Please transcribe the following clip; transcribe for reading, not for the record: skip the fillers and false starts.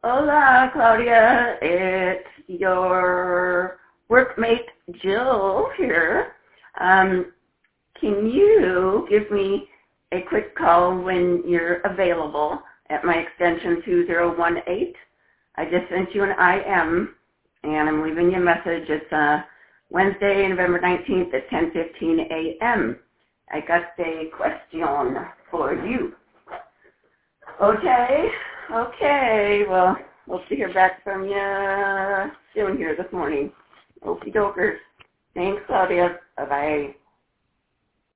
Hola, Claudia. It's your workmate, Jill, here. Can you give me a quick call when you're available at my extension 2018? I just sent you an IM, and I'm leaving you a message. It's Wednesday, November 19th at 10:15 a.m. I got a question for you. Okay. Well, we'll see hear back from you soon here this morning. Okie dokers. Thanks, Claudia. Bye-bye.